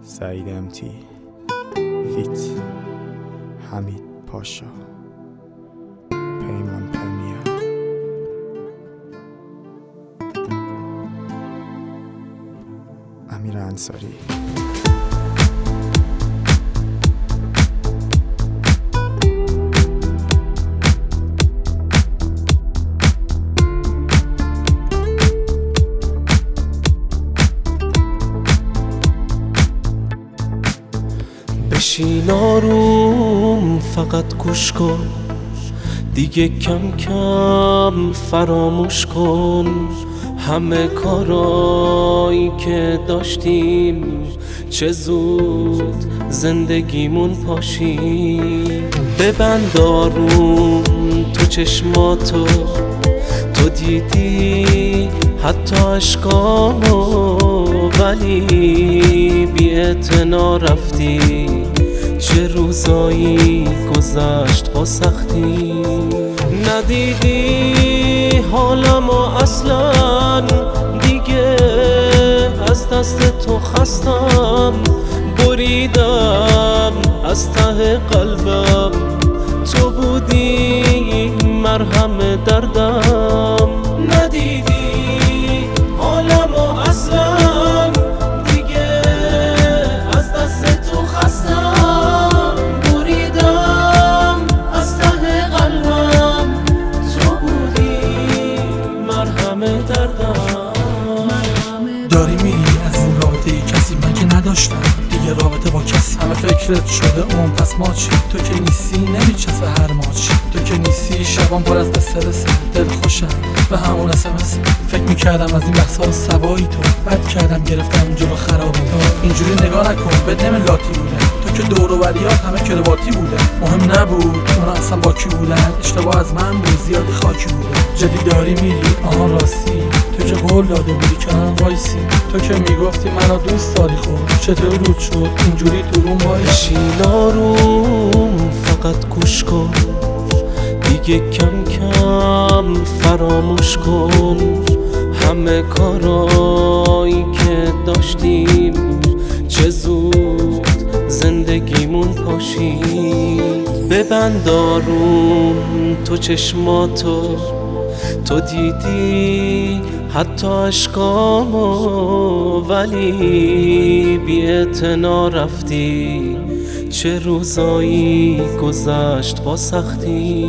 سعید امتی فیت حمید پاشا پیمان پرمیر امیر انصاری بشین آروم فقط گوش کن، دیگه کم کم فراموش کن همه کارایی که داشتیم، چه زود زندگیمون پاشید. ببند آروم تو چشماتو، تو دیدی حتی اشکامو، ولی بی‌اعتنا رفتی. چه روزایی گذشت با سختی، ندیدی حالمو اصلا، دیگه از دست تو خستم، بریدم از ته قلبم، تو بودی مرهم دردم. ندیدی حالمو اصلا، دیگه از دست تو خستم، بریدم از ته قلبم، تو بودی مرهم دردم. داری میری از این رابطه کسی من که نداشتم، دیگه رابطه با کسی همه فکرت شده اون، پس ما چی؟ تو که نیستی نمیچسبه هر ما چی، تو که نیستی شبان پر از استرس، دل خوشم به همون SMS. فکر میکردم از این بحثا سوایی تو، بد کردم گرفتم جلو خرابی تو. اینجوری نگاه نکن بد نمیلاتی بودن، تو که دور و بریات همه کرواتی بودن، مهم نبود اونا اصلا با کی بودن، اشتباه از من بود زیادی خاکی بودن. جدی داری میری؟ آها راستی، تو که قول داده بودی کنم وایسی، تو که میگفتی منو دوست داری، خب چطور رود شد اینجوری تو روم وایسی؟ بشین آروم فقط گوش کن، دیگه کم کم فراموش کن همه کارایی که داشتیم، چه زود زندگیمون پاشید. ببند آروم تو چشماتو، تو دیدی حتی اشکامو، ولی بی‌اعتنا رفتی. چه روزایی گذشت با سختی،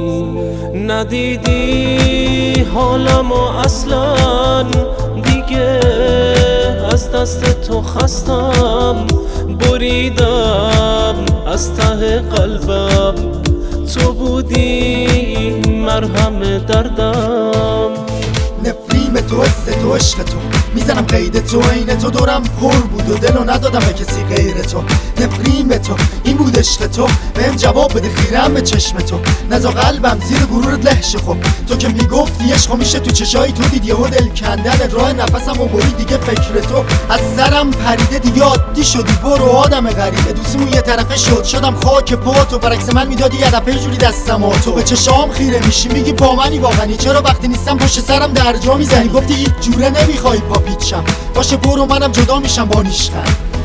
ندیدی حالمو اصلا، دیگه از دست تو خستم، بریدم از ته قلبم، تو بودی مرهم دردم. نفریم تو حس تو عشق تو، میزنم قید تو عین تو، دورم پر بود و دلو ندادم به کسی غیر تو. نفریم تو این بود عشق تو، بهم جواب بده خیرم به چشم تو، نزا قلبم زیر غرورت لهش. خب تو که میگفتی عشق میشه تو چشای تو، دید یهو دل کندن راه نفسم و برید دیگه فکر تو از سرم پریده، دیگه عادی شدی برو آدم غریبه، دوستمون یه طرفه شدم خاک پا تو، برعکس من میدادی یه دفعه جوری دستم تو، به چشام خیره میشی میگی با منی واقعی، چرا وقتی نیستم پشت سرم درجا میزنی؟ گفتی هیچ جوره نمیخوای پا پیچم، باشه برو منم جدا میشم با نیشتن.